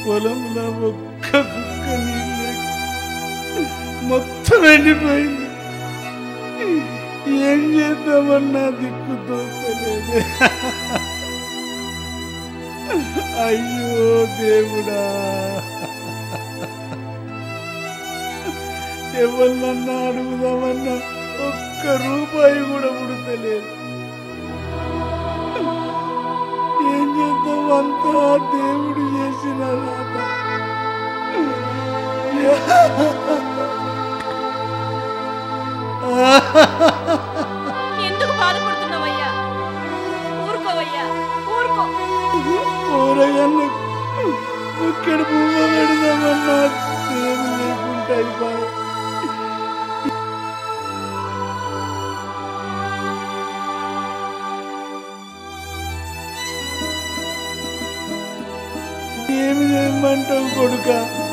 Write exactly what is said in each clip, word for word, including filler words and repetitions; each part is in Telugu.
పొలంలో ఒక్క చుక్క నీళ్ళు మొత్తం ఎండిపోయింది. ఏం చేద్దామన్నా దిక్కు తోచలేదు. అయ్యో దేవుడా, ఎవరినన్నా అడుగుదామన్నా ఒక్క రూపాయి కూడా ఉడతలేదు. ఏం చేద్దాం, అంతా దేవుడు చేసిన రాత. ఎందుకు బాధపడుతున్నావయ్యా? ఊరుకోవయ్యా, ఊరుకో. కూరగాయలు ఇక్కడ పువ్వు పెడదామన్నా దేవుడు లేకుండా అయిపోయి ఏమి చేయమంటావు కొడుక?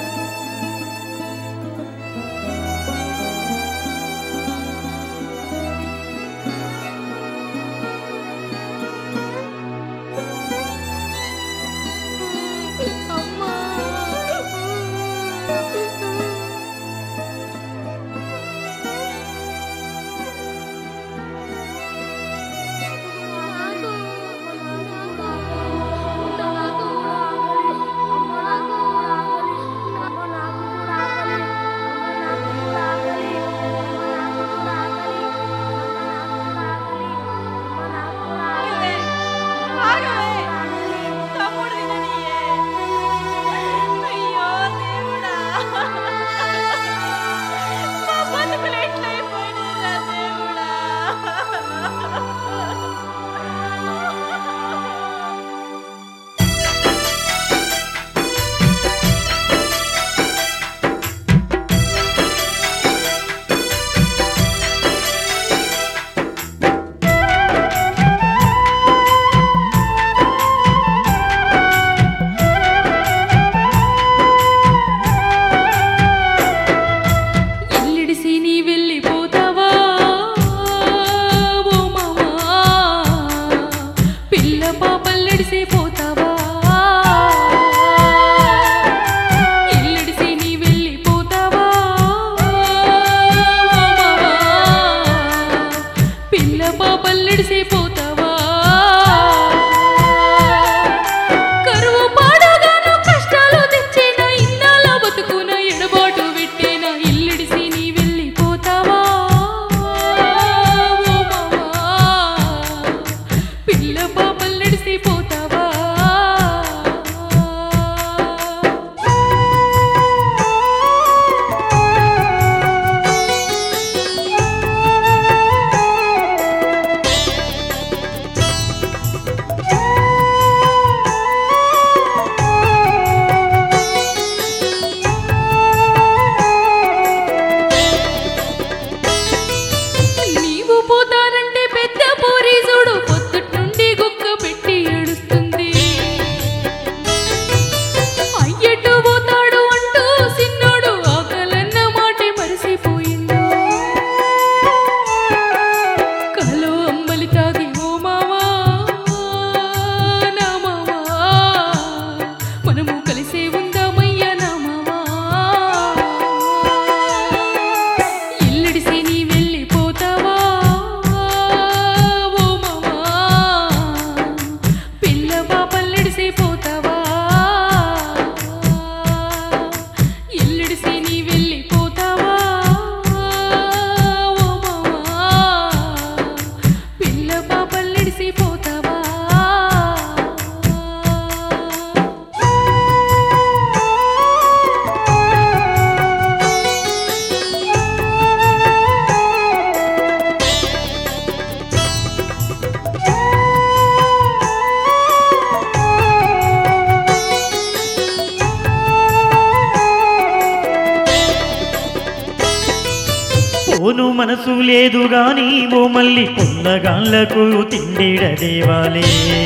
ఓను మనసు లేదు గాని ఓ మల్లి పొల్లగాళ్లకు తిండిడ దేవాలే.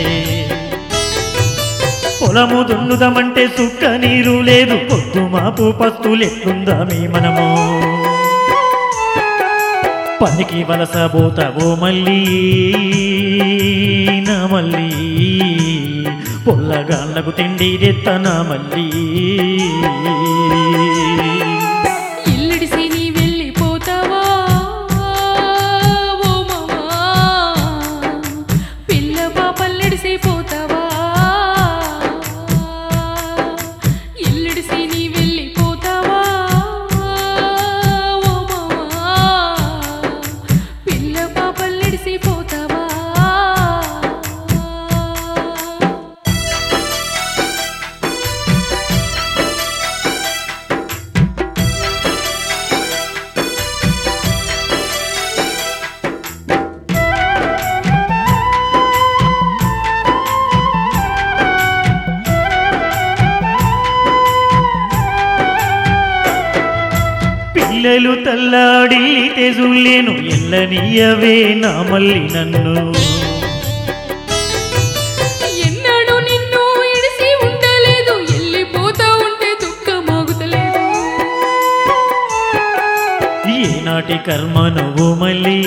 పొలము దున్నుదమంటే సుక్క నీరు లేదు, పొద్దు మాపు పస్తులెట్లుందా మీ మనము. పనికి వలస పోతా ఓ మల్లి నా మల్లి, పొల్లగాళ్ళకు తిండి తెత్తనా మళ్ళీ ఇల్లిడిసి నీ వెళ్ళిపోతావా ఓ మామా పిల్ల పాపల్లిడిసి పోతావా ఇల్లిడిసి నీ వెళ్ళిపోతావా ఓ మామా పిల్ల పాపల్లిడిసి పోతావా పిల్లలు తల్లాడి తెజులేను ఎల్లనీయవే నా మల్లి నన్ను ఎన్నడూ నిన్ను ఇడిసి ఉండలేదు వెళ్ళిపోతా ఉంటే దుఃఖమాగుతలేదు ఏనాటి కర్మ నువ్వు మళ్ళీ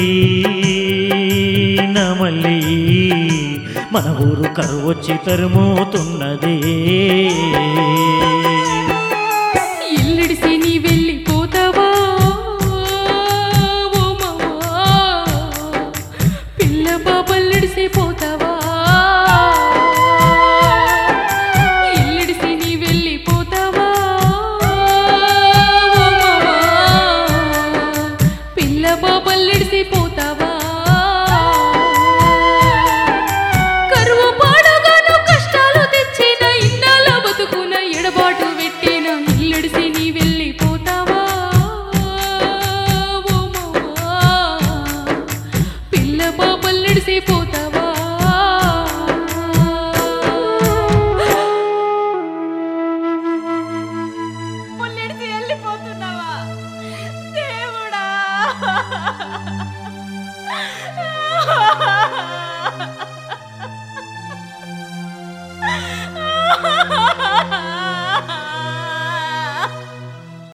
నా మళ్ళీ మన ఊరు కరువొచ్చి తరుమోతున్నదే ఇల్లిడిసి నీ వెళ్ళిపోతావా ఓ మామా పిల్ల పాపల్లిడిసి పోతావా ఇల్లిడిసి నీ వెళ్ళిపోతావా ఓ మామా పిల్ల పాపల్లిడిసి పోతావా కరువు పాడగాను కష్టాలు తెచ్చిన ఇన్నాళ్ళ బతుకున ఎడబాటు పెట్టిన ఇల్లిడిసి నీ వెళ్ళిపోతావా ఓ మామా పిల్ల పాపల్లిడిసి పోతావా పుల్లిడిసి వెళ్ళిపోతున్నావా దేవుడా Ha ha ha!